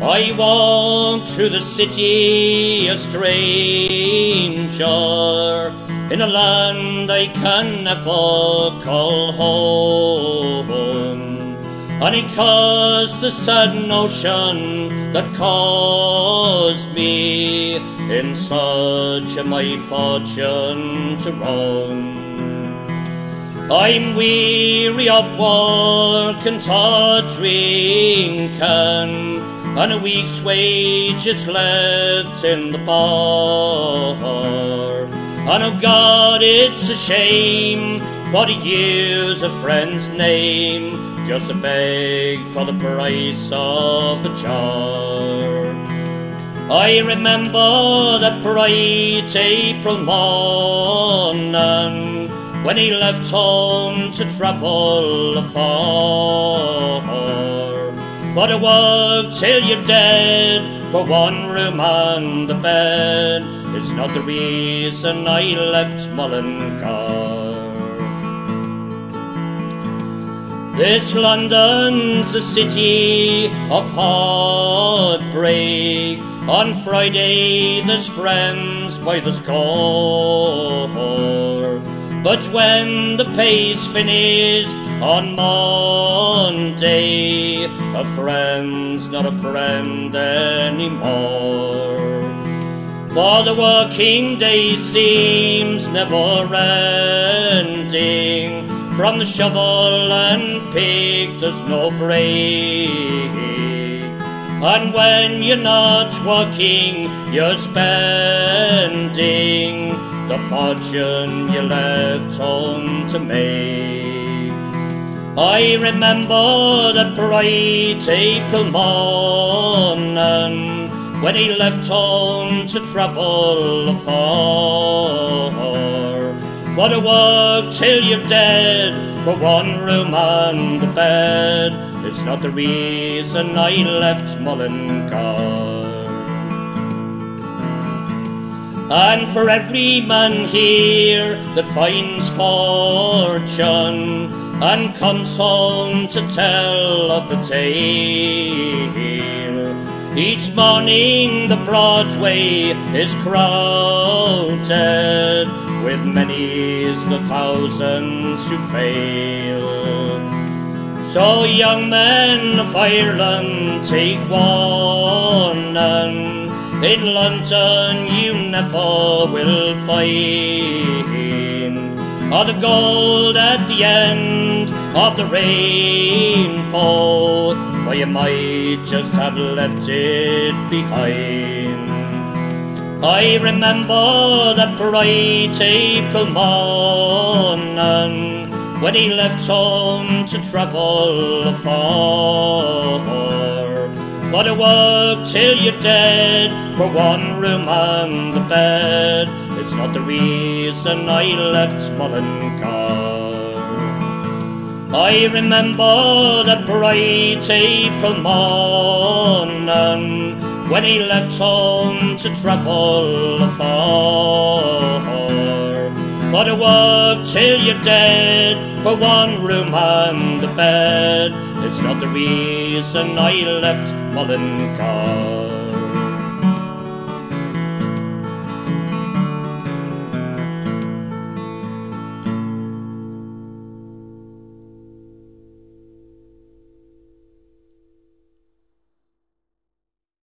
I walk through the city a stranger, in a land I can never call home. And it caused the sad notion that caused me in search of my fortune to roam. I'm weary of work and tottering can, and a week's wages left in the bar. And oh God, it's a shame for to use a friend's name just to beg for the price of a jar. I remember that bright April morning when he left home to travel afar, for to work till you're dead for one room and a bed. It's not the reason I left Mullingar. This London's a city of heartbreak. On Friday there's friends by the score, but when the pay's finished on Monday, a friend's not a friend anymore. For the working day seems never ending. From the shovel and pick there's no break. And when you're not working, you're spending the fortune you left home to make. I remember that bright April morning when he left home to travel afar, for to work till you're dead for one room and a bed. It's not the reason I left Mullingar. And for every man here that finds fortune and comes home to tell of the tale, each morning the Broadway is crowded with many's the thousands who fail. So young men of Ireland, take warning. In London you never will find all the gold at the end of the rainbow, for you might just have left it behind. I remember that bright April morning when he left home to travel afar, for to work till you're dead for one room and a bed. It's not the reason I left Mullingar. I remember that bright April morning when he left home to travel afar, for to work till you're dead for one room and a bed. It's not the reason I left Mullingar.